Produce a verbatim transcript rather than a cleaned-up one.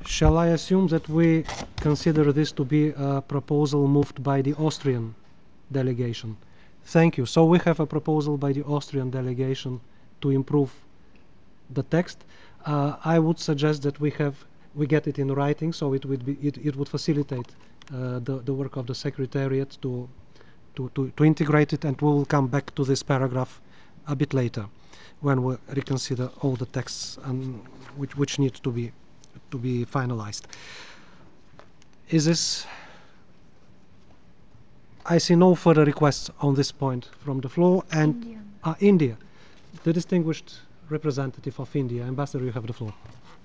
Shall I assume that we consider this to be a proposal moved by the Austrian delegation? Thank you. So we have a proposal by the Austrian delegation to improve the text. Uh, I would suggest that we have we get it in writing, so it would be it, it would facilitate uh, the the work of the secretariat to, to to to integrate it, and we will come back to this paragraph a bit later when we reconsider all the texts and which which need to be to be finalized. Is this? I see no further requests on this point from the floor. And India. Uh, India, the distinguished representative of India, Ambassador, you have the floor.